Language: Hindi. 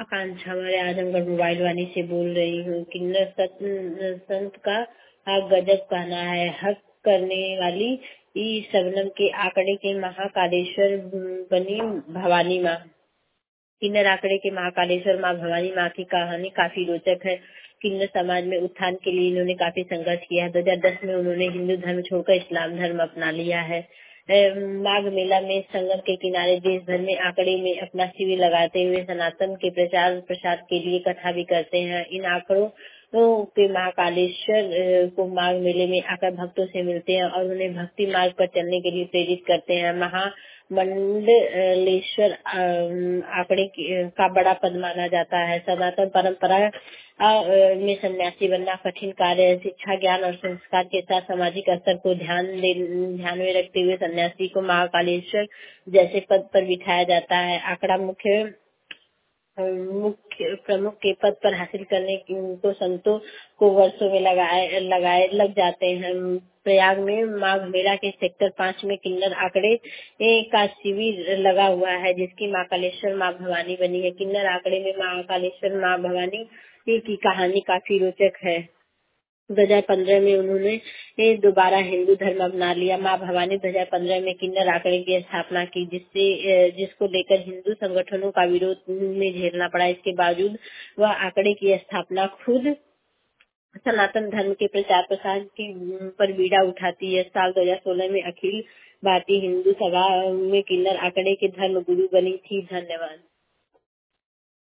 आकांक्षा हमारे आजमगढ़ मोबाइल वाली से बोल रही हूँ। किन्नर संत का गजब कहना है। हक करने वाली शबनम के आंकड़े के महाकालेश्वर बनी भवानी माँ। किन्नर आंकड़े के महाकालेश्वर माँ भवानी माँ की कहानी काफी रोचक है। किन्नर समाज में उत्थान के लिए इन्होंने काफी संघर्ष किया है। 2010 में उन्होंने हिंदू धर्म छोड़कर इस्लाम धर्म अपना लिया है। माघ मेला में संगम के किनारे देश भर में आंकड़े में अपना शिविर लगाते हुए सनातन के प्रचार प्रसार के लिए कथा भी करते हैं। इन आंकड़ों के महाकालेश्वर को माघ मेले में आकर भक्तों से मिलते हैं और उन्हें भक्ति मार्ग पर चलने के लिए प्रेरित करते हैं। मंडलेश्वर आंकड़े का बड़ा पद माना जाता है। सनातन परंपरा में सन्यासी बनना कठिन कार्य है। शिक्षा, ज्ञान और संस्कार के साथ सामाजिक स्तर को ध्यान में रखते हुए सन्यासी को महाकालेश्वर जैसे पद पर बिठाया जाता है। आंकड़ा मुख्य प्रमुख के पद पर हासिल करने को संतों को वर्षों में लग जाते हैं। प्रयाग में माघ मेला के सेक्टर 5 में किन्नर आंकड़े का शिविर लगा हुआ है, जिसकी महाकालेश्वर माँ भवानी बनी है। किन्नर आंकड़े में महाकालेश्वर माँ भवानी की कहानी काफी रोचक है। 2015 में उन्होंने दोबारा हिंदू धर्म अपना लिया। माँ भवानी 2015 में किन्नर आंकड़े की स्थापना की, जिसको लेकर हिंदू संगठनों का विरोध में झेलना पड़ा। इसके बावजूद वह आंकड़े की स्थापना खुद सनातन धर्म के प्रचार प्रसार की पर बीड़ा उठाती है। साल 2016 में अखिल भारतीय हिंदू सभा में किन्नर आंकड़े के धर्म गुरु बनी थी। धन्यवाद।